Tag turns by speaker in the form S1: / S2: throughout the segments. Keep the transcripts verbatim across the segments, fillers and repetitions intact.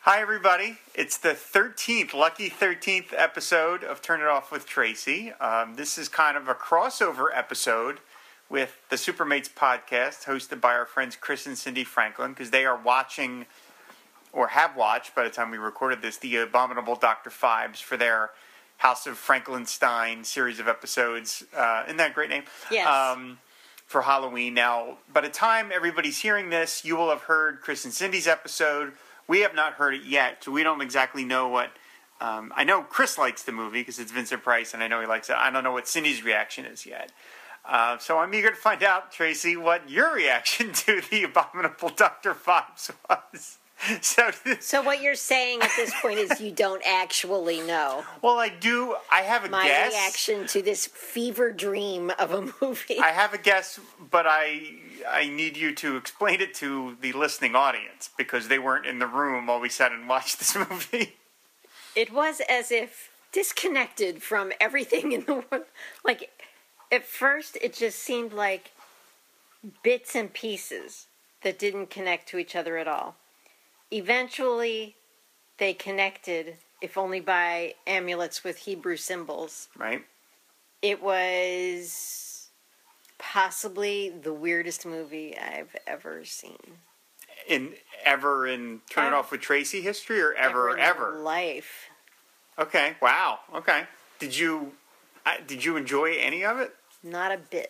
S1: Hi, everybody. It's the thirteenth, lucky thirteenth episode of Turn It Off with Tracy. Um, this is kind of a crossover episode with the Supermates podcast, hosted by our friends Chris and Cindy Franklin, because they are watching, or have watched by the time we recorded this, the Abominable Doctor Phibes for their House of Frankenstein series of episodes. Uh, isn't that a great name?
S2: Yes.
S1: Um, for Halloween. Now, by the time everybody's hearing this, you will have heard Chris and Cindy's episode. We have not heard it yet, so we don't exactly know what... Um, I know Chris likes the movie because it's Vincent Price, and I know he likes it. I don't know what Cindy's reaction is yet. Uh, so I'm eager to find out, Tracy, what your reaction to the Abominable Doctor Phibes was. So,
S2: so what you're saying at this point is you don't actually know.
S1: Well, I do. I have a
S2: My
S1: guess.
S2: My reaction to this fever dream of a movie.
S1: I have a guess, but I I need you to explain it to the listening audience because they weren't in the room while we sat and watched this movie.
S2: It was as if disconnected from everything in the world. Like, at first, it just seemed like bits and pieces that didn't connect to each other at all. Eventually, they connected, if only by amulets with Hebrew symbols.
S1: Right.
S2: It was possibly the weirdest movie I've ever seen.
S1: In ever in Turn It Off with Tracy history, or ever,
S2: ever?
S1: ever?
S2: In life.
S1: Okay. Wow. Okay. Did you uh, did you enjoy any of it?
S2: Not a bit.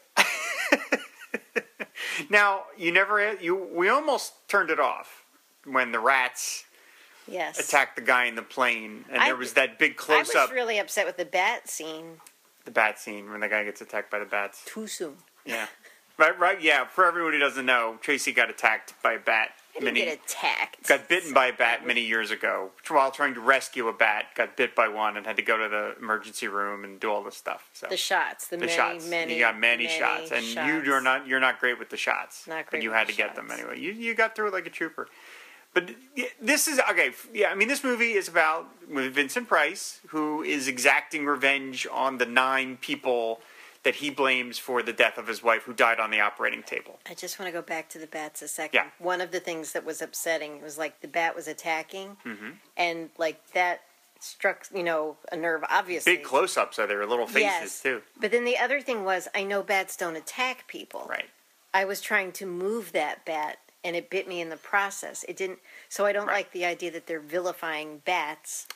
S1: Now, you never you we almost turned it off when the rats
S2: yes.
S1: attacked the guy in the plane, and
S2: I,
S1: there was that big close up.
S2: I was really upset with the bat scene.
S1: The bat scene when the guy gets attacked by the bats.
S2: Too soon.
S1: Yeah. Right, right, yeah. For everyone who doesn't know, Tracy got attacked by a bat.
S2: I didn't
S1: many,
S2: get attacked.
S1: Got bitten by a bat many years ago while trying to rescue a bat. Got bit by one and had to go to the emergency room and do all this stuff. So
S2: the shots, the,
S1: the
S2: many,
S1: shots.
S2: many,
S1: you got many,
S2: many
S1: shots, and
S2: shots.
S1: you are not. You're not great with the shots.
S2: Not great.
S1: But you
S2: with
S1: had
S2: the
S1: to get
S2: shots.
S1: them anyway. You you got through it like a trooper. But this is okay. Yeah, I mean, this movie is about Vincent Price, who is exacting revenge on the nine people that he blames for the death of his wife, who died on the operating table.
S2: I just want to go back to the bats a second.
S1: Yeah.
S2: One of the things that was upsetting was like the bat was attacking,
S1: mm-hmm.
S2: and like that struck, you know, a nerve. Obviously,
S1: Big close-ups of their little faces
S2: yes.
S1: too.
S2: But then the other thing was, I know bats don't attack people.
S1: Right.
S2: I was trying to move that bat, and it bit me in the process. It didn't. So I don't
S1: Right.
S2: like the idea that they're vilifying bats.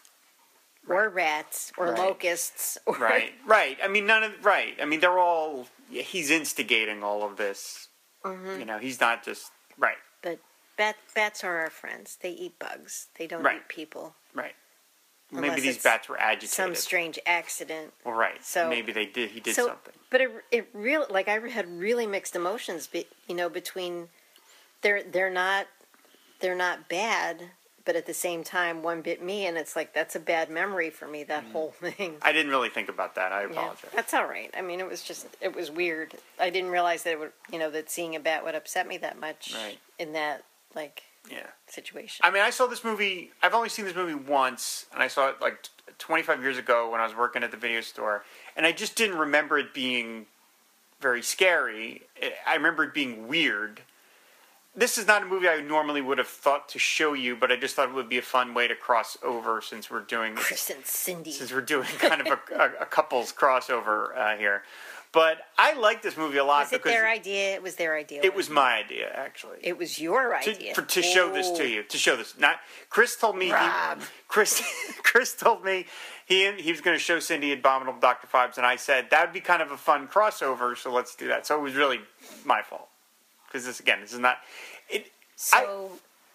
S2: Or rats, or
S1: Right.
S2: locusts, or
S1: Right, right. I mean, none of right. I mean, they're all. Yeah, he's instigating all of this.
S2: Mm-hmm.
S1: You know, he's not just right.
S2: But bat, bats are our friends. They eat bugs. They don't
S1: Right.
S2: eat people.
S1: Right.
S2: Unless
S1: Maybe these
S2: it's
S1: bats were agitated.
S2: Some strange accident.
S1: Well, right.
S2: So
S1: maybe they did. He did
S2: so,
S1: something.
S2: But it, it really, like I had really mixed emotions. Be, you know, between they're they're not they're not bad. But at the same time, one bit me, and it's like, that's a bad memory for me, that mm. whole thing.
S1: I didn't really think about that. I apologize.
S2: Yeah, that's all right. I mean, it was just, it was weird. I didn't realize that it would, you know, that seeing a bat would upset me that much
S1: right.
S2: in that, like,
S1: yeah.
S2: situation.
S1: I mean, I saw this movie, I've only seen this movie once, and I saw it, like, twenty-five years ago when I was working at the video store, and I just didn't remember it being very scary. I remember it being weird. This is not a movie I normally would have thought to show you, but I just thought it would be a fun way to cross over since we're doing
S2: Chris and Cindy.
S1: Since we're doing kind of a, a, a couple's crossover uh, here. But I like this movie a lot.
S2: Was it
S1: because
S2: their idea? It was their idea.
S1: It was my idea, actually.
S2: It was your
S1: to,
S2: idea
S1: for, to show this to you. To show this. Not Chris told me.
S2: Rob.
S1: He, Chris. Chris told me he he was going to show Cindy Abominable Doctor Phibes, and I said that would be kind of a fun crossover. So let's do that. So it was really my fault because this again, this is not. It,
S2: So,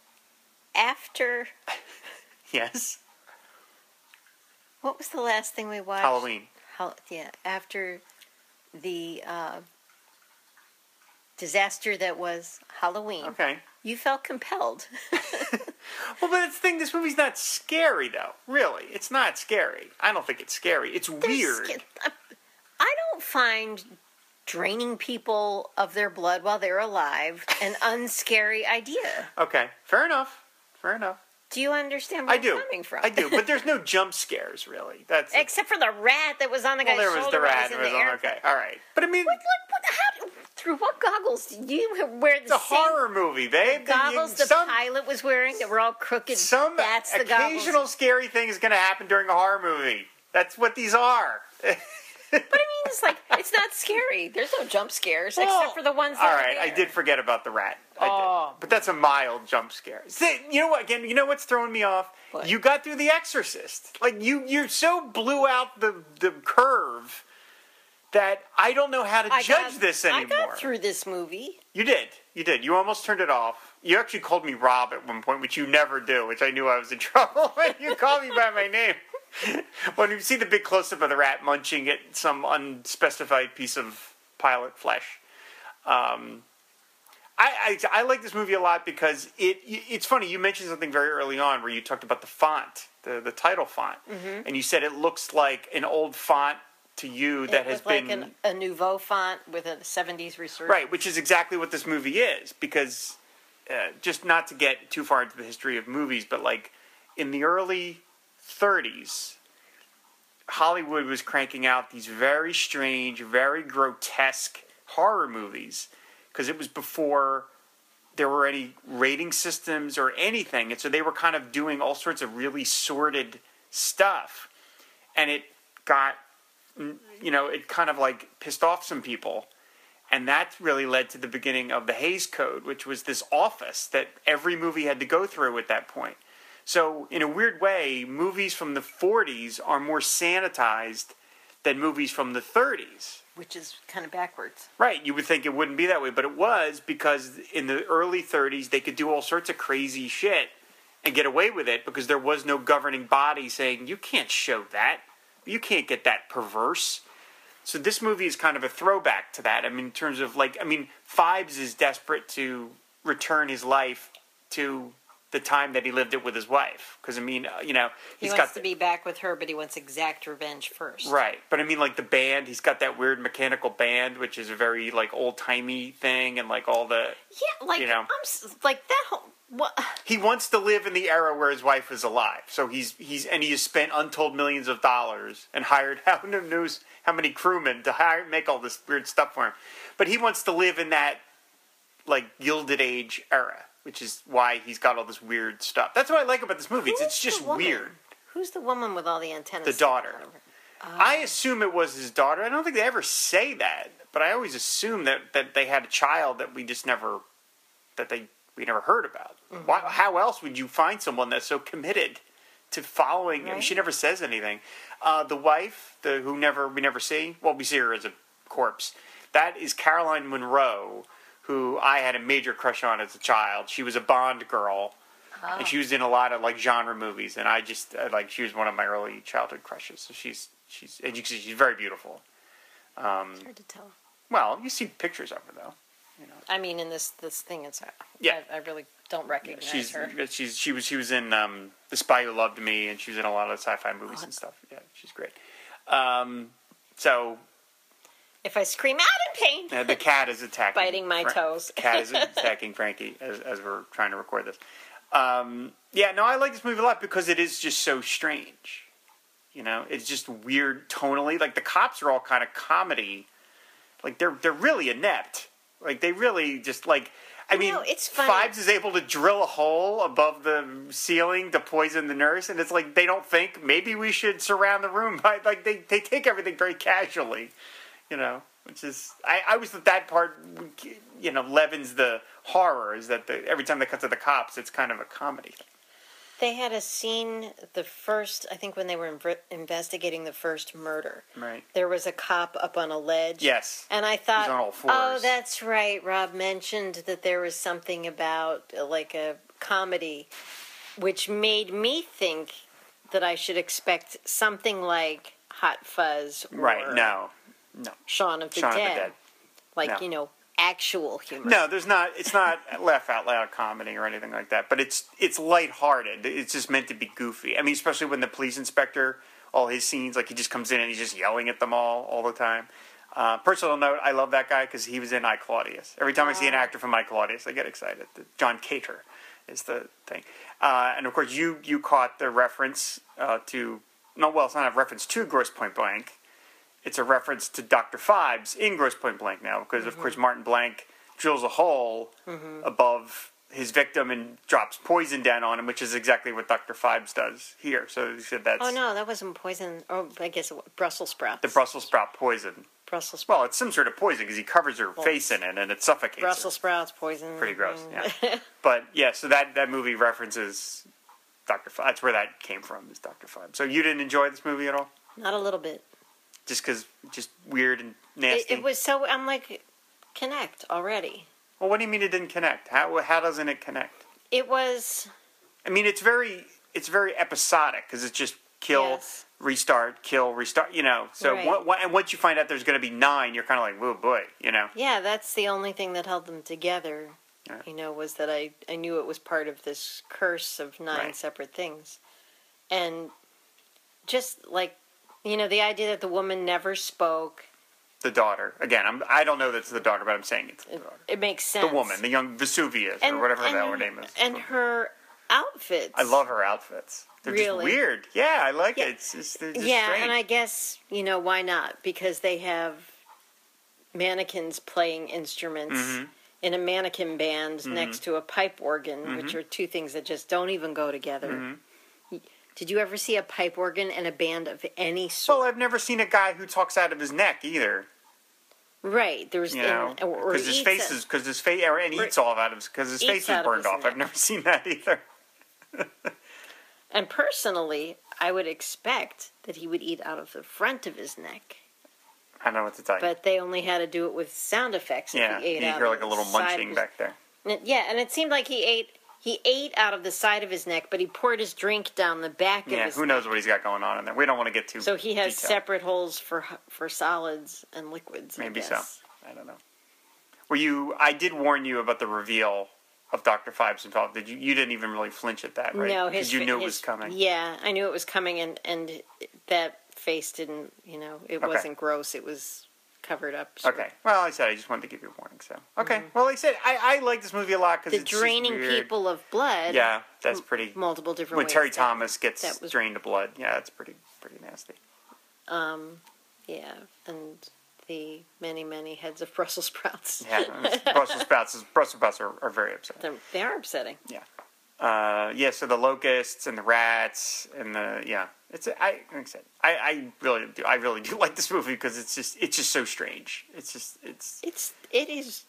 S2: I, after...
S1: Yes?
S2: What was the last thing we watched?
S1: Halloween.
S2: How, yeah, after the uh, disaster that was Halloween.
S1: Okay.
S2: You felt compelled.
S1: Well, but it's the thing, this movie's not scary, though. Really. It's not scary. I don't think it's scary. It's weird.
S2: Sca- I don't find draining people of their blood while they're alive an unscary idea.
S1: Okay, fair enough. Fair enough.
S2: Do you understand where
S1: I do.
S2: I'm coming from?
S1: I do, but there's no jump scares, really. That's
S2: Except for the rat that was on the
S1: well,
S2: guy's
S1: there was
S2: shoulder
S1: the rat.
S2: when
S1: It
S2: he was
S1: was
S2: in the
S1: on,
S2: airplane.
S1: okay, all right. But I mean,
S2: What, what, what, how, through. What goggles did you wear? The
S1: It's a
S2: same
S1: horror movie, babe.
S2: goggles
S1: You-
S2: the
S1: some,
S2: pilot was wearing that were all crooked.
S1: some
S2: That's the
S1: occasional
S2: goggles.
S1: scary thing is going to happen during a horror movie. That's what these are.
S2: But I mean, it's like it's not scary. There's no jump scares
S1: Well,
S2: except for the ones. That
S1: all
S2: are
S1: right, I
S2: there.
S1: did forget about the rat. I
S2: Oh.
S1: did. But that's a mild jump scare. See, you know what? Again, you know what's throwing me off?
S2: What?
S1: You got through The Exorcist. Like you, you so blew out the the curve that I don't know how to
S2: I
S1: judge
S2: got,
S1: this
S2: I
S1: anymore.
S2: got through this movie.
S1: You did. You did. You almost turned it off. You actually called me Rob at one point, which you never do, which I knew I was in trouble when you called me by my name. When you see the big close-up of the rat munching at some unspecified piece of pilot flesh. Um, I, I, I like this movie a lot because it it's funny. You mentioned something very early on where you talked about the font, the, the title font. Mm-hmm. And you said it looks like an old font to you that
S2: it
S1: has
S2: was like
S1: been...
S2: an, a nouveau font with a seventies resurgence.
S1: Right, which is exactly what this movie is, because uh, just not to get too far into the history of movies, but like in the early thirties, Hollywood was cranking out these very strange, very grotesque horror movies, because it was before there were any rating systems or anything, and so they were kind of doing all sorts of really sordid stuff, and it got, you know, it kind of like pissed off some people. And that really led to the beginning of the Hays Code, which was this office that every movie had to go through at that point. So, in a weird way, movies from the forties are more sanitized than movies from the thirties.
S2: Which is kind of backwards.
S1: Right, you would think it wouldn't be that way, but it was, because in the early thirties, they could do all sorts of crazy shit and get away with it because there was no governing body saying, you can't show that. You can't get that perverse. So this movie is kind of a throwback to that. I mean, in terms of, like, I mean, Phibes is desperate to return his life to the time that he lived it with his wife. Because, I mean, uh, you know,
S2: He
S1: he's
S2: wants
S1: got
S2: to
S1: the,
S2: be back with her, but he wants exact revenge first.
S1: right. But, I mean, like, the band, he's got that weird mechanical band, which is a very, like, old-timey thing, and, like, all the...
S2: Yeah, like,
S1: You know.
S2: I'm s- like that whole... What?
S1: He wants to live in the era where his wife is alive. So he's he's and he has spent untold millions of dollars and hired how who knows how many crewmen to hire make all this weird stuff for him. But he wants to live in that like Gilded Age era, which is why he's got all this weird stuff. That's what I like about this movie. It's,
S2: Who's
S1: it's just
S2: the woman?
S1: weird.
S2: Who's the woman with all the antennas?
S1: The daughter.
S2: sticking out of her?
S1: I assume it was his daughter. I don't think they ever say that, but I always assume that, that they had a child that we just never that they we never heard about.
S2: Mm-hmm.
S1: Why, how else would you find someone that's so committed to following? I mean,
S2: Right.
S1: she never says anything. Uh, the wife, the who never we never see. Well, we see her as a corpse. That is Caroline Munro, who I had a major crush on as a child. She was a Bond girl,
S2: Oh.
S1: and she was in a lot of like genre movies. And I just I, like she was one of my early childhood crushes. So she's she's and you can see she's very beautiful. Um,
S2: It's hard to tell.
S1: well, you see pictures of her though. You know.
S2: I mean, in this this thing, it's
S1: Yeah.
S2: I, I really don't recognize
S1: She's
S2: her.
S1: she's she was she was in um, The Spy Who Loved Me, and she was in a lot of sci-fi movies
S2: Oh.
S1: and stuff. Yeah, she's great. Um, so
S2: If I scream out in pain,
S1: uh, the cat is attacking,
S2: Biting my toes.
S1: The cat is attacking Frankie as as we're trying to record this. Um, yeah, no, I like this movie a lot because it is just so strange. You know, it's just weird tonally. Like the cops are all kind of comedy. Like they're they're really inept. Like they really just like. I
S2: You
S1: mean,
S2: know, it's funny.
S1: Phibes is able to drill a hole above the ceiling to poison the nurse, and it's like they don't think maybe we should surround the room by like they they take everything very casually, you know. Which is I I always thought that part, you know, leavens the horror is that the, every time they cut to the cops, it's kind of a comedy.
S2: they had a scene the first, I think, when they were inv- investigating the first murder.
S1: Right.
S2: There was a cop up on a ledge.
S1: Yes.
S2: And I thought,
S1: on all fours.
S2: oh, that's right. Rob mentioned that there was something about uh, like a comedy, which made me think that I should expect something like Hot Fuzz or
S1: Right. No. No.
S2: Shaun of the,
S1: Shaun of the
S2: Dead.
S1: Dead.
S2: Like,
S1: No.
S2: you know, actual humor.
S1: No, there's not. It's not laugh out loud comedy or anything like that. But it's it's lighthearted. It's just meant to be goofy. I mean, especially when the police inspector, all his scenes, like he just comes in and he's just yelling at them all all the time. Uh, personal note: I love that guy because he was in I, Claudius. Every time I see an actor from I, Claudius, I get excited. John Cater is the thing, uh, and of course you you caught the reference uh, to no, well, it's not a reference to Grosse Point Blank. it's a reference to Doctor Phibes in Grosse Pointe Blank now, because mm-hmm. of course Martin Blank drills a hole mm-hmm. above his victim and drops poison down on him, which is exactly what Doctor Phibes does here. So he said that's...
S2: Oh, no, that wasn't poison. Oh, I guess it was Brussels sprouts.
S1: The Brussels sprout poison.
S2: Brussels sprouts.
S1: Well, it's some sort of poison because he covers her well, face in it and it suffocates
S2: Brussels
S1: her.
S2: sprouts, poison.
S1: Pretty gross, yeah. But, yeah, so that, that movie references Doctor Phibes. That's where that came from, is Doctor Phibes. So you didn't enjoy this movie at all?
S2: Not a little bit.
S1: Just because, just weird and nasty?
S2: It, it was so, I'm like, connect already.
S1: Well, what do you mean it didn't connect? How how doesn't it connect?
S2: It was...
S1: I mean, it's very it's very episodic, because it's just kill,
S2: yes.
S1: restart, kill, restart, you know. So,
S2: right.
S1: what, what, and once you find out there's going to be nine, you're kind of like, whoa, boy, you know.
S2: Yeah, that's the only thing that held them together,
S1: yeah.
S2: you know, was that I, I knew it was part of this curse of nine
S1: right.
S2: separate things. And just, like, you know, the idea that the woman never spoke...
S1: The daughter. Again, I'm, I don't know that it's the daughter, but I'm saying it's the
S2: it,
S1: daughter.
S2: It makes sense.
S1: The woman, the young Vesuvius,
S2: and,
S1: or whatever
S2: and,
S1: the hell her name is.
S2: And her outfits.
S1: I love her outfits. They're
S2: really?
S1: just weird. Yeah, I like
S2: yeah.
S1: it. It's just, they're just
S2: yeah,
S1: strange.
S2: And I guess, you know, why not? Because they have mannequins playing instruments
S1: mm-hmm.
S2: in a mannequin band
S1: mm-hmm.
S2: next to a pipe organ,
S1: mm-hmm.
S2: which are two things that just don't even go together.
S1: Mm-hmm.
S2: Did you ever see a pipe organ and a band of any sort?
S1: Well, I've never seen a guy who talks out of his neck either.
S2: Right, there's
S1: you know, because his face is because his face and eats all out of because his face is burned off. Neck. I've never seen that either.
S2: And personally, I would expect that he would eat out of the front of his neck.
S1: I know what to tell you.
S2: But they only had to do it with sound effects. If
S1: yeah,
S2: he ate
S1: you
S2: out
S1: hear
S2: of
S1: like a little munching
S2: his,
S1: back there.
S2: And it, yeah, and it seemed like he ate. He ate out of the side of his neck, but he poured his drink down the back
S1: yeah,
S2: of his
S1: who knows what he's got going on in there. We don't want to get too
S2: So he has
S1: detailed.
S2: separate holes for for solids and liquids.
S1: Maybe
S2: I
S1: so.
S2: guess.
S1: I don't know. Were you... I did warn you about the reveal of Doctor Phibes involved. Did you... You didn't even really flinch at that, right?
S2: No.
S1: Because you knew
S2: his,
S1: it was coming.
S2: Yeah, I knew it was coming, and, and that face didn't... You know, it
S1: okay.
S2: wasn't gross. It was covered up. So.
S1: Okay. Well, I said I just wanted to give you a warning, so... Okay.
S2: Mm-hmm.
S1: Well, like I said, I, I like this movie a lot because
S2: the
S1: it's
S2: draining
S1: just weird.
S2: people of blood.
S1: Yeah, that's pretty...
S2: Multiple different
S1: when
S2: ways.
S1: When Terry
S2: that,
S1: Thomas gets
S2: that was,
S1: drained of blood. Yeah, that's pretty pretty nasty.
S2: Um, yeah, and... the many, many heads of Brussels sprouts.
S1: Yeah, Brussels sprouts, is, Brussels sprouts are, are very upsetting.
S2: They're, they are upsetting.
S1: Yeah. Uh, yeah, so the locusts and the rats and the, yeah. It's, I, like I said, I, I really do, I really do like this movie because it's just, it's just so strange. It's just, it's...
S2: It's, it is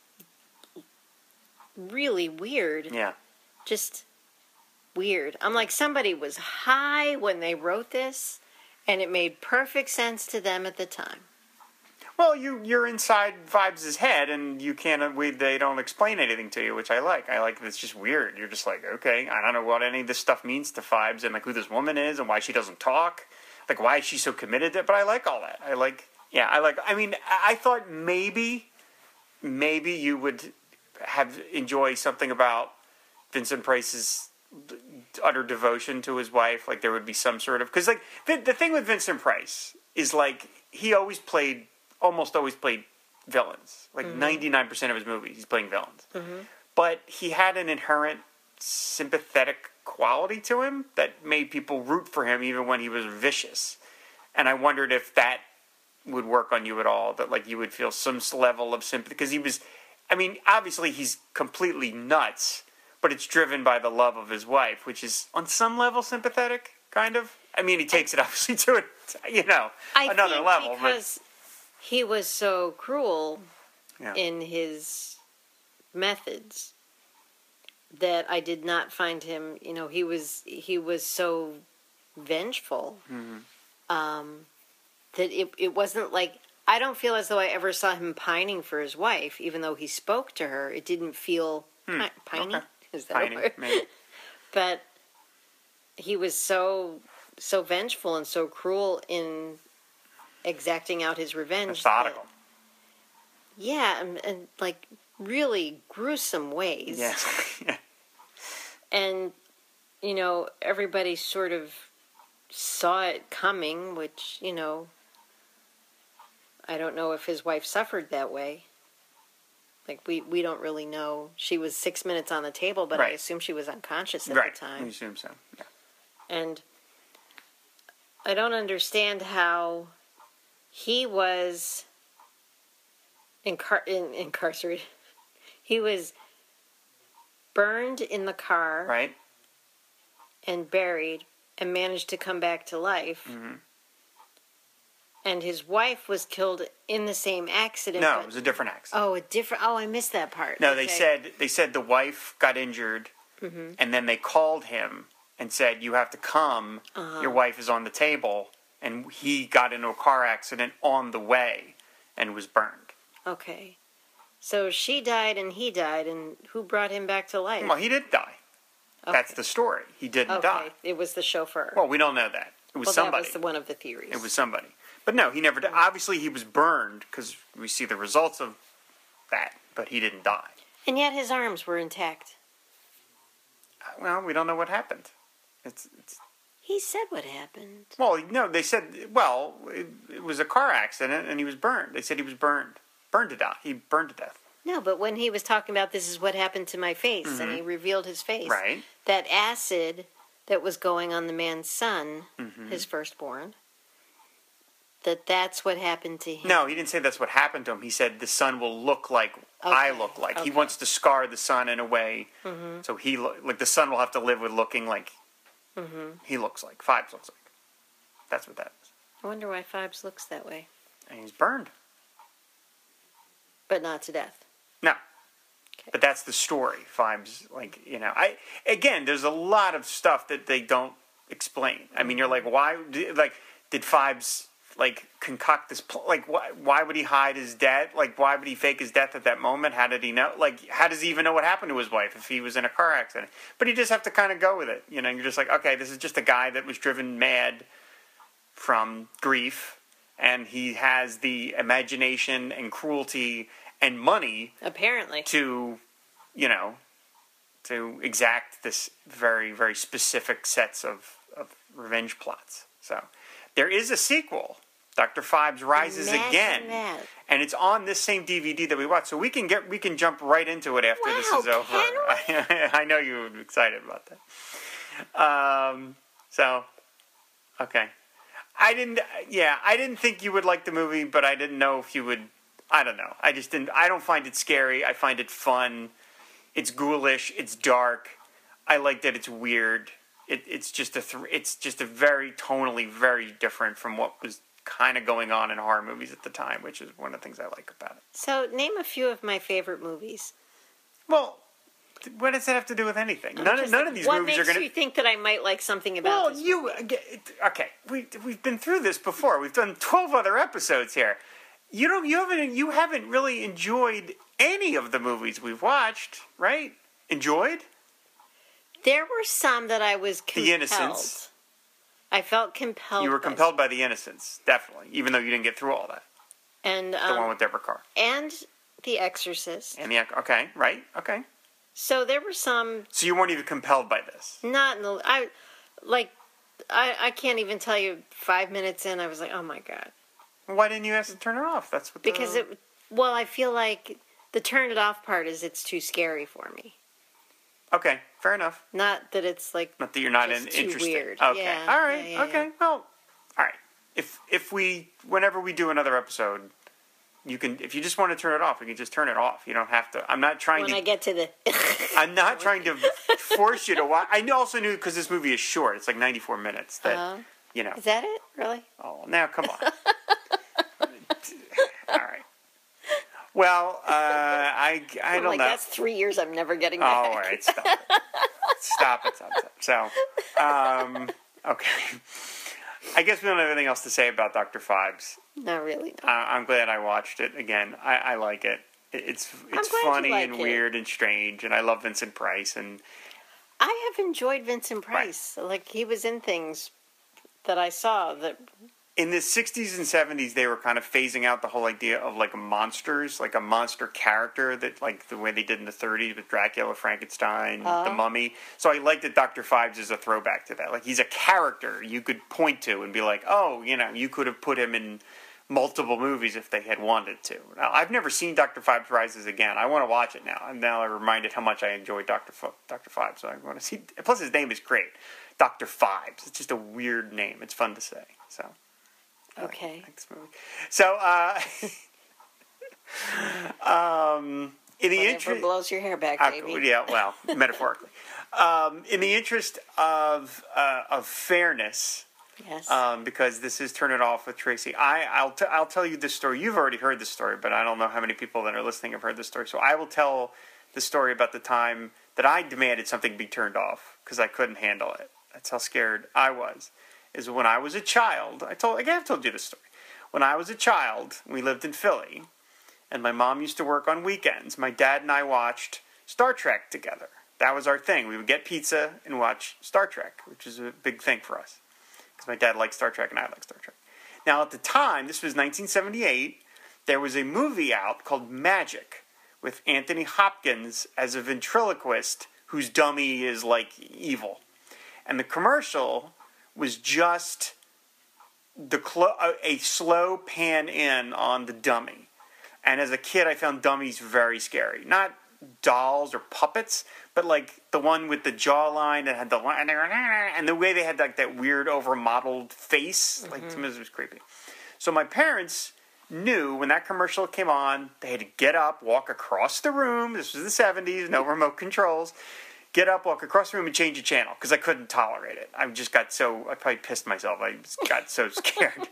S2: really weird.
S1: Yeah.
S2: Just weird. I'm like, somebody was high when they wrote this, and it made perfect sense to them at the time.
S1: Well, you, you're inside Phibes' head, and you can't, we, they don't explain anything to you, which I like. I like that it's just weird. You're just like, okay, I don't know what any of this stuff means to Phibes, and like who this woman is, and why she doesn't talk. Like, why is she so committed to it? But I like all that. I like, yeah, I like, I mean, I thought maybe, maybe you would have, enjoy something about Vincent Price's utter devotion to his wife. Like, there would be some sort of, because like, the, the thing with Vincent Price is like, he always played almost always played villains. Like mm-hmm. ninety-nine percent of his movies, he's playing villains. Mm-hmm. But he had an inherent sympathetic quality to him that made people root for him even when he was vicious. And I wondered if that would work on you at all, that like you would feel some level of sympathy. Because he was, I mean, obviously he's completely nuts, but it's driven by the love of his wife, which is on some level sympathetic, kind of. I mean, he takes it obviously to, it, you know,
S2: I
S1: another
S2: think
S1: level.
S2: Because
S1: but
S2: he was so cruel
S1: yeah.
S2: in his methods that I did not find him, you know, he was he was so vengeful mm-hmm. um, that it, it wasn't like, I don't feel as though I ever saw him pining for his wife, even though he spoke to her. It didn't feel
S1: hmm.
S2: pi- pining.
S1: Okay.
S2: Is that
S1: pining,
S2: a word?
S1: maybe.
S2: But he was so so vengeful and so cruel in exacting out his revenge.
S1: Methodical.
S2: That, yeah, and, and like really gruesome ways.
S1: Yeah. yeah.
S2: And, you know, everybody sort of saw it coming, which, you know, I don't know if his wife suffered that way. Like, we, we don't really know. She was six minutes on the table, but
S1: right.
S2: I assume she was unconscious at
S1: right.
S2: the time.
S1: I assume so, yeah.
S2: And I don't understand how he was incar- in, incarcerated. He was burned in the car
S1: Right?
S2: and buried and managed to come back to life.
S1: Mm-hmm.
S2: And his wife was killed in the same accident.
S1: No,
S2: but-
S1: it was a different accident.
S2: Oh, a different. Oh, I missed that part.
S1: No,
S2: Okay.
S1: they said they said the wife got injured,
S2: Mm-hmm.
S1: and then they called him and said, "You have to come.
S2: Uh-huh.
S1: Your wife is on the table." And he got into a car accident on the way and was burned.
S2: Okay. So she died and he died, and who brought him back to life?
S1: Well, he did die.
S2: Okay.
S1: That's the story. He didn't
S2: Okay,
S1: die.
S2: it was the chauffeur.
S1: Well, we don't know that. It was
S2: well,
S1: somebody.
S2: that was one of the theories.
S1: It was somebody. But no, he never died. Obviously, he was burned because we see the results of that, but he didn't die.
S2: And yet his arms were intact.
S1: Well, we don't know what happened. It's, it's
S2: He said what happened.
S1: well, no, they said, well, it, it was a car accident and he was burned. They said he was burned. Burned to death. He burned to death.
S2: No, but when he was talking about this is what happened to my face,
S1: Mm-hmm.
S2: and he revealed his face,
S1: Right.
S2: that acid that was going on the man's son,
S1: Mm-hmm.
S2: his firstborn, that that's what happened to him.
S1: No, he didn't say that's what happened to him. He said the son will look like I
S2: Okay,
S1: look like. He
S2: okay.
S1: wants to scar the son in a way,
S2: Mm-hmm.
S1: so he lo- like the son will have to live with looking like
S2: Mm-hmm.
S1: he looks like. Fibes looks like. That's what that is.
S2: I wonder why Fibes looks that way,
S1: And he's burned.
S2: but not to death.
S1: No.
S2: Okay.
S1: But that's the story. Fibes, like, you know, I again, there's a lot of stuff that they don't explain. I mean, you're like, why, like, did Fibes, like, concoct this, pl- like, why, why would he hide his death? Like, why would he fake his death at that moment? How did he know? Like, how does he even know what happened to his wife if he was in a car accident? But you just have to kind of go with it. You know, you're just like, okay, this is just a guy that was driven mad from grief, and he has the imagination and cruelty and money
S2: Apparently.
S1: to, you know, to exact this very, very specific sets of, of revenge plots. So there is a sequel, Doctor Fibes Rises
S2: Imagine
S1: Again,
S2: that.
S1: and it's on this same D V D that we watched. So we can get we can jump right into it after this
S2: Wow,
S1: is over.
S2: can
S1: I know you were excited about that. Um, so okay, I didn't. Yeah, I didn't think you would like the movie, but I didn't know if you would. I don't know. I just didn't. I don't find it scary. I find it fun. It's ghoulish. It's dark. I like that it's weird. It, it's just a. Th- it's just a very tonally very different from what was kind of going on in horror movies at the time, which is one of the things I like about it.
S2: So, name a few of my favorite movies.
S1: Well, th- what does that have to do with anything?
S2: I'm
S1: None, of
S2: just
S1: none
S2: like,
S1: of these
S2: what
S1: movies
S2: makes
S1: are going
S2: you think that I might like something about
S1: Well,
S2: this
S1: you
S2: movie?
S1: okay? We we've been through this before. We've done twelve other episodes here. You don't. You haven't. You haven't really enjoyed any of the movies we've watched, right? Enjoyed?
S2: There were some that I was compelled.
S1: The Innocents.
S2: I felt compelled.
S1: You were
S2: by
S1: compelled by The Innocents, definitely, even though you didn't get through all that.
S2: and
S1: The
S2: um,
S1: one with Deborah Carr
S2: and The Exorcist.
S1: and the okay, right? Okay.
S2: So there were some
S1: So you weren't even compelled by this.
S2: not in the I like I I can't even tell you five minutes in I was like, oh my god,
S1: Why didn't you ask to turn it off? That's what.
S2: because
S1: the,
S2: it well I feel like the turn it off part is it's too scary for me.
S1: Okay, fair enough.
S2: Not that it's like
S1: Not that you're not
S2: Just
S1: in,
S2: too
S1: interested.
S2: weird.
S1: Okay.
S2: Yeah,
S1: All right.
S2: yeah, yeah,
S1: okay.
S2: yeah.
S1: Well, all right. If if we whenever we do another episode, you can if you just want to turn it off, you can just turn it off. You don't have to. I'm not trying
S2: when
S1: to.
S2: I get to the
S1: I'm not trying to force you to watch. I also knew because this movie is short. It's like ninety-four minutes. That
S2: Uh-huh.
S1: you know.
S2: Is that it? Really?
S1: Oh, now come on. All right. Well, uh, I I
S2: I'm
S1: don't
S2: like,
S1: know.
S2: that's three years I'm never getting
S1: Oh,
S2: back.
S1: all right, stop it. stop it, stop it. Stop it. So, um, okay. I guess we don't have anything else to say about Doctor Fibes.
S2: Not really. No.
S1: Uh, I'm glad I watched it again. I, I like it. It- It's it's
S2: glad you
S1: funny
S2: like
S1: and
S2: it.
S1: weird and strange, and I love Vincent Price. And
S2: I have enjoyed Vincent Price. Like he was in things that I saw that
S1: in the sixties and seventies, they were kind of phasing out the whole idea of like monsters, like a monster character that like the way they did in the thirties with Dracula, Frankenstein,
S2: Uh.
S1: the Mummy. So I like that Doctor Fibes is a throwback to that. Like he's a character you could point to and be like, oh, you know, you could have put him in multiple movies if they had wanted to. Now, I've never seen Doctor Fibes Rises Again. I want to watch it now. And now I'm reminded how much I enjoyed Doctor F- Doctor Fibes. So I want to see. Plus, his name is great, Doctor Fibes. It's just a weird name. It's fun to say. So.
S2: Okay.
S1: I like this movie. So, uh, um, in the
S2: Whatever
S1: interest,
S2: blows your hair back,
S1: uh,
S2: baby.
S1: yeah, well, metaphorically, um, in the interest of uh, of fairness,
S2: Yes.
S1: um, because this is Turn It Off with Tracy. I, I'll t- I'll tell you this story. You've already heard this story, but I don't know how many people that are listening have heard this story. So I will tell the story about the time that I demanded something be turned off because I couldn't handle it. That's how scared I was. Is when I was a child. I told again. I've told you this story. When I was a child, we lived in Philly, and my mom used to work on weekends. My dad and I watched Star Trek together. That was our thing. We would get pizza and watch Star Trek, which is a big thing for us. Because my dad likes Star Trek and I like Star Trek. Now, at the time, this was nineteen seventy-eight, there was a movie out called Magic with Anthony Hopkins as a ventriloquist whose dummy is like evil. And the commercial was just the clo- a slow pan in on the dummy. And as a kid, I found dummies very scary. Not dolls or puppets, but like the one with the jawline that had the line, and the way they had like that weird over-modeled face, mm-hmm. like to me it was creepy. So my parents knew when that commercial came on, they had to get up, walk across the room. This was the seventies, no remote controls. Get up, walk across the room, and change the channel because I couldn't tolerate it. I just got so I probably pissed myself. I just got so scared.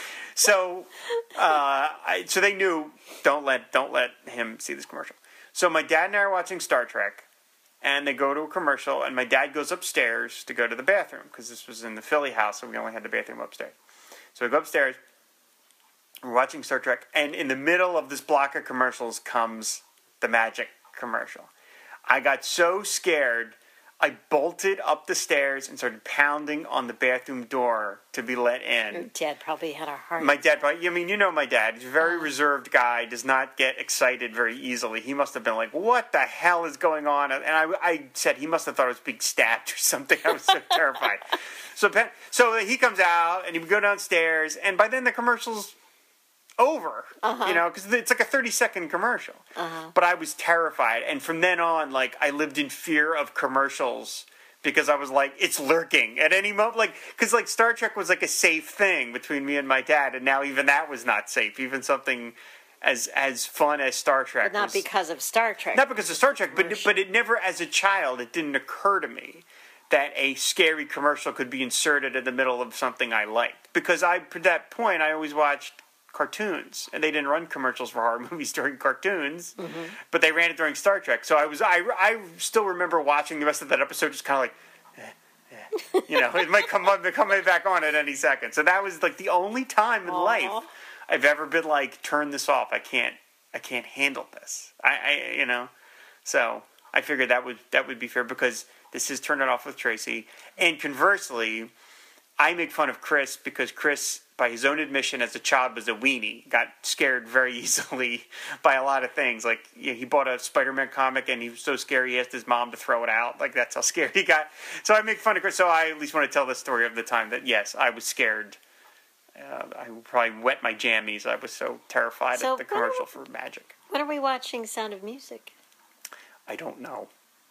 S1: So, uh, I, so they knew don't let don't let him see this commercial. So my dad and I are watching Star Trek, and they go to a commercial, and my dad goes upstairs to go to the bathroom because this was in the Philly house, so we only had the bathroom upstairs. So we go upstairs. We're watching Star Trek, and in the middle of this block of commercials comes the Magic commercial. I got so scared, I bolted up the stairs and started pounding on the bathroom door to be let in.
S2: Your dad probably had a heart.
S1: My dad, probably, I mean, you know my dad. He's a very uh, reserved guy, does not get excited very easily. He must have been like, what the hell is going on? And I, I said he must have thought I was being stabbed or something. I was so terrified. So, so he comes out, and he would go downstairs, and by then the commercial's over, uh-huh. you know, because it's like a thirty-second commercial. Uh-huh. But I was terrified, and from then on, like, I lived in fear of commercials because I was like, it's lurking at any moment. Like, because, like, Star Trek was, like, a safe thing between me and my dad, and now even that was not safe. Even something as as fun as Star Trek
S2: But not
S1: was,
S2: because of Star Trek.
S1: Not because of Star Trek, but, but it never, as a child, it didn't occur to me that a scary commercial could be inserted in the middle of something I liked. Because I, at that point, I always watched cartoons, and they didn't run commercials for horror movies during cartoons, mm-hmm. but they ran it during Star Trek. So I was, I, I still remember watching the rest of that episode, just kind of like, eh, eh. you know, it might come on, come back on at any second. So that was like the only time in Aww. life I've ever been like, turn this off. I can't, I can't handle this. I, I, you know, so I figured that would that would be fair because this is Turn It Off with Tracy, and conversely, I make fun of Chris because Chris, by his own admission as a child, was a weenie. Got scared very easily by a lot of things. Like, you know, he bought a Spider-Man comic and he was so scared he asked his mom to throw it out. Like, that's how scared he got. So I make fun of Chris. So I at least want to tell the story of the time that, yes, I was scared. Uh, I probably wet my jammies. I was so terrified
S2: so
S1: at the commercial we, for Magic.
S2: When are we watching Sound of Music?
S1: I don't know.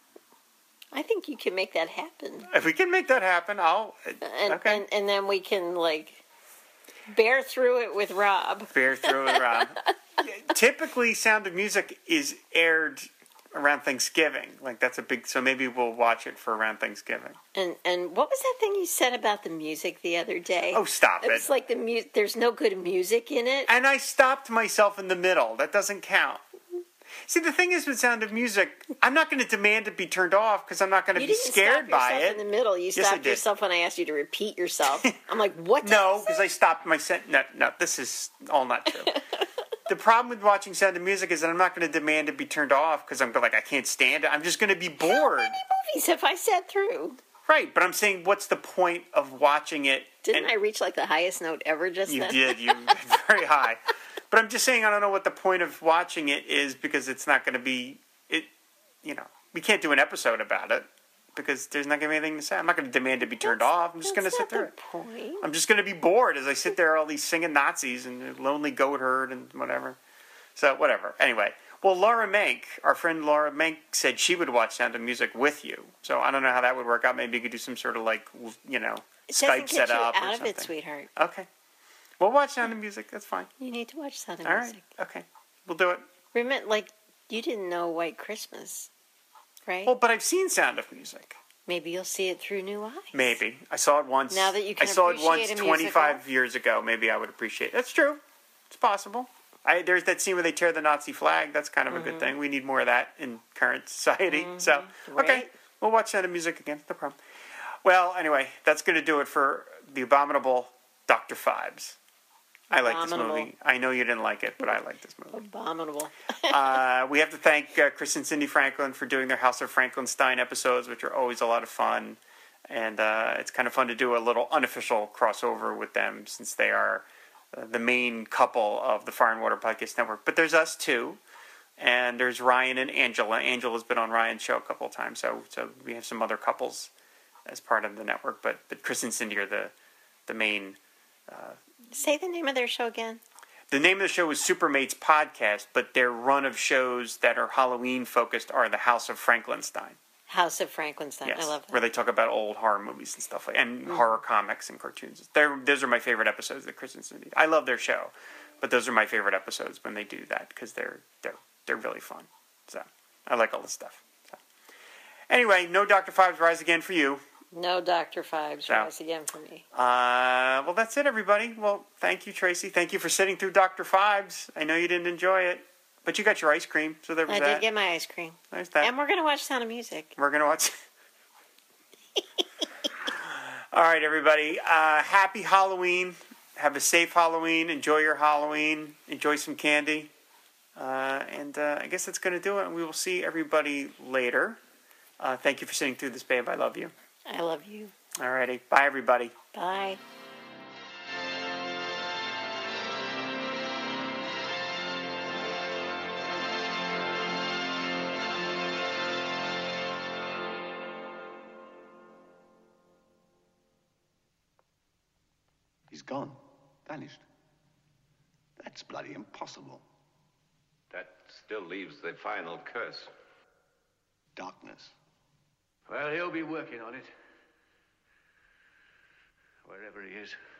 S2: I think you can make that happen.
S1: If we can make that happen, I'll...
S2: And,
S1: okay.
S2: And, and then we can, like, bear through it with Rob.
S1: Bear through it with Rob. Typically, Sound of Music is aired around Thanksgiving. Like, that's a big... So maybe we'll watch it for around Thanksgiving.
S2: And and what was that thing you said about the music the other day?
S1: Oh, stop it.
S2: It's like the mu- there's no good music in it.
S1: And I stopped myself in the middle. That doesn't count. See, the thing is with Sound of Music, I'm not going to demand it be turned off because I'm not going to be scared by it.
S2: You didn't stop yourself in the middle. You
S1: yes,
S2: stopped yourself when I asked you to repeat yourself. I'm like, what?
S1: No, because I stopped my sent. No, no, this is all not true. The problem with watching Sound of Music is that I'm not going to demand it be turned off because I'm like, I can't stand it. I'm just going to be bored. How
S2: many movies have I sat through?
S1: Right, but I'm saying, what's the point of watching it?
S2: Didn't
S1: and
S2: I reach like the highest note ever just
S1: you
S2: then?
S1: You did. You very high. But I'm just saying I don't know what the point of watching it is because it's not going to be, it. You know, we can't do an episode about it because there's not going to be anything to say. I'm not going to demand it be turned
S2: that's,
S1: off. I'm just going to sit there.
S2: That's not the point.
S1: I'm just going to be bored as I sit there all these singing Nazis and Lonely Goat Herd and whatever. So, whatever. Anyway. Well, Laura Mank, our friend Laura Mank, said she would watch Sound of Music with you. So I don't know how that would work out. Maybe you could do some sort of like, you know,
S2: it
S1: Skype
S2: setup
S1: or something.
S2: It doesn't get you out of it, sweetheart.
S1: Okay. We'll watch Sound of Music. That's fine.
S2: You need to watch Sound of
S1: All
S2: Music.
S1: right. Okay. We'll do it.
S2: Remember, like, you didn't know White Christmas, right?
S1: Well, but I've seen Sound of Music.
S2: Maybe you'll see it through new eyes.
S1: Maybe. I saw it once.
S2: Now that you can
S1: I saw it
S2: appreciate
S1: once
S2: a musical.
S1: twenty-five years ago. Maybe I would appreciate it. That's true. It's possible. I, there's that scene where they tear the Nazi flag. That's kind of
S2: Mm-hmm.
S1: a good thing. We need more of that in current society.
S2: Mm-hmm.
S1: So,
S2: Right.
S1: okay. We'll watch Sound of Music again. No problem. Well, anyway, that's going to do it for The Abominable Doctor Phibes. I like this
S2: Abominable.
S1: movie. I know you didn't like it, but I like this movie.
S2: Abominable.
S1: uh, we have to thank uh, Chris and Cindy Franklin for doing their House of Frankenstein episodes, which are always a lot of fun. And uh, it's kind of fun to do a little unofficial crossover with them since they are uh, the main couple of the Fire and Water Podcast Network. But there's us too. And there's Ryan and Angela. Angela's been on Ryan's show a couple of times, so so we have some other couples as part of the network. But but Chris and Cindy are the the main. Uh,
S2: Say the name of their show again.
S1: the name of the show is Supermates Podcast, but their run of shows that are Halloween focused are the House of Frankenstein.
S2: House of Frankenstein.
S1: Yes,
S2: I love that.
S1: where they talk about old horror movies and stuff like, and
S2: Mm-hmm.
S1: horror comics and cartoons. They're, those are my favorite episodes that Chris and Cindy. I love their show, but those are my favorite episodes when they do that because they're they're they're really fun. So I like all this stuff. So. Anyway, no Doctor Phibes Rise Again for you.
S2: No Doctor Phibes
S1: So.
S2: rise again for me.
S1: Uh, well, that's it, everybody. Well, thank you, Tracy. Thank you for sitting through Doctor Phibes. I know you didn't enjoy it, but you got your ice cream, so there was
S2: I
S1: that.
S2: did get my ice cream.
S1: There's that.
S2: And we're going to watch Sound of Music.
S1: We're going to watch. All right, everybody. Uh, happy Halloween. Have a safe Halloween. Enjoy your Halloween. Enjoy some candy. Uh, and uh, I guess that's going to do it. And we will see everybody later. Uh, thank you for sitting through this, babe. I love you.
S2: I love you.
S1: All righty. Bye, everybody.
S2: Bye.
S3: He's gone. Vanished. That's bloody impossible.
S4: That still leaves the final curse.
S3: Darkness.
S4: Well, he'll be working on it. Wherever he is.